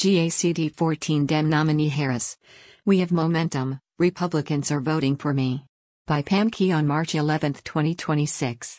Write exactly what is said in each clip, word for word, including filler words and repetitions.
G A C T fourteen Dem nominee Harris. We have momentum, Republicans are voting for me. By Pam Key on March eleventh, twenty twenty-six.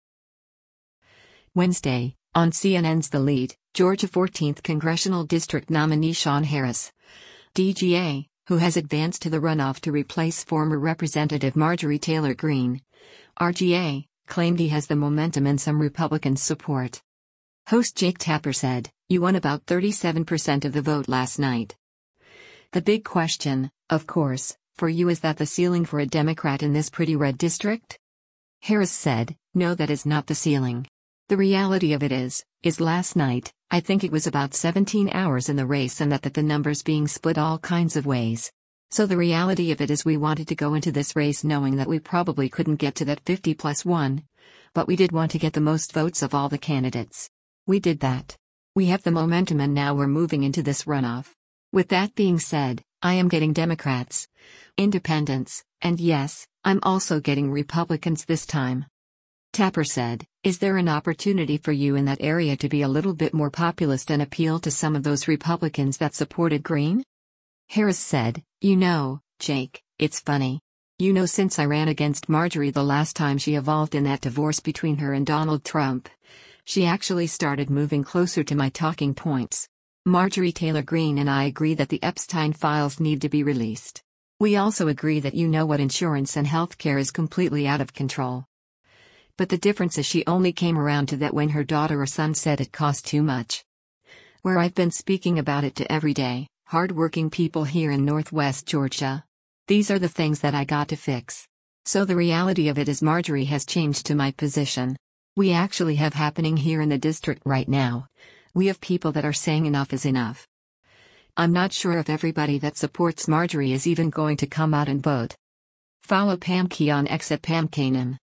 Wednesday, on C N N's The Lead, Georgia fourteenth Congressional District nominee Sean Harris, D G A, who has advanced to the runoff to replace former Representative Marjorie Taylor Greene, R G A, claimed he has the momentum and some Republican support. Host Jake Tapper said, "You won about thirty-seven percent of the vote last night. The big question, of course, for you is that the ceiling for a Democrat in this pretty red district?" Harris said, "No, that is not the ceiling. The reality of it is, is last night, I think it was about seventeen hours in the race and that, that the numbers being split all kinds of ways. So the reality of it is we wanted to go into this race knowing that we probably couldn't get to that fifty plus one. But we did want to get the most votes of all the candidates. We did that. We have the momentum and now we're moving into this runoff. With that being said, I am getting Democrats, independents, and yes, I'm also getting Republicans this time." Tapper said, "Is there an opportunity for you in that area to be a little bit more populist and appeal to some of those Republicans that supported Greene?" Harris said, "You know, Jake, it's funny. You know, since I ran against Marjorie the last time she evolved in that divorce between her and Donald Trump, she actually started moving closer to my talking points. Marjorie Taylor Greene and I agree that the Epstein files need to be released. We also agree that you know what insurance and healthcare is completely out of control. But the difference is she only came around to that when her daughter or son said it cost too much. Where I've been speaking about it to everyday, hard-working people here in Northwest Georgia. These are the things that I got to fix. So the reality of it is Marjorie has changed to my position. We actually have happening here in the district right now. We have people that are saying enough is enough. I'm not sure if everybody that supports Marjorie is even going to come out and vote." Follow Pam Key on X at Pam Kanan.